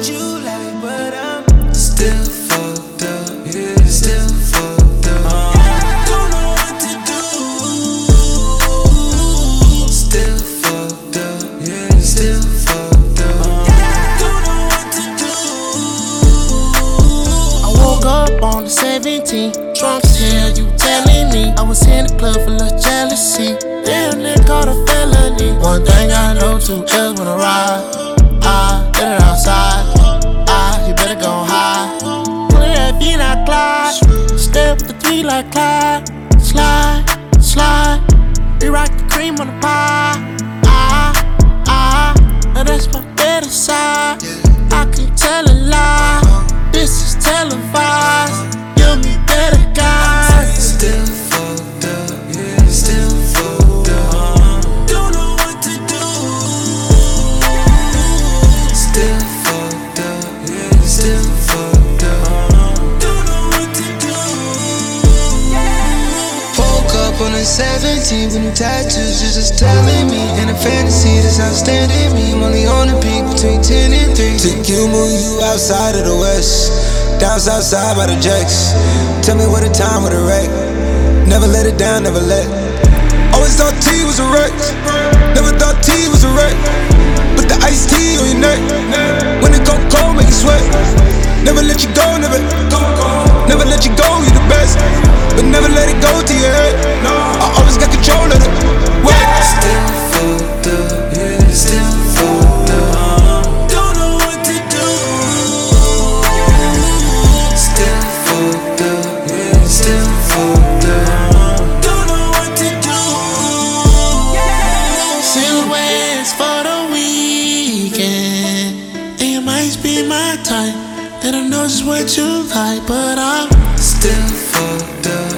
what you like, but I'm still fucked up, yeah, still fucked up. Don't know what to do. Still fucked up, yeah, still fucked up. Don't know what to do. I woke up on the 17th, drunk as hell, you telling me I was in the club full of jealousy. Damn, they caught a felony. One thing I know, two girls wanna ride. Get it outside. You better go high. Put it at feet like Clyde. Step the three like Clyde. Slide, slide. We rock the cream on the pie. Now that's my better side. I can tell a lie. This is televised. You'll be better guys. Still fucked up, yeah, still fucked up. Don't know what to do. Still fucked up, yeah, still fucked up. Don't know what to do. Woke up on the 17th with new tattoos, just telling me. In a fantasy that's outstanding me. I'm only on the peak between 10 and 3. Took you, move you outside of the west. Down south side by the jacks. Tell me what a time with a wreck. Never let it down, never let. Always thought T was a wreck. Never thought T was a wreck. Put the iced tea on your neck. When it go cold, make you sweat. Never let you go, never. Never let you go, you the best. But never let it go to your head. I always got control of it. Still fucked up, yeah, still fucked up. Don't know what to do. Still fucked up, yeah, still fucked up. Don't know what to do. Silhouettes for the weekend. And you might be my type. They don't know just what you like, but I'm Still fucked up.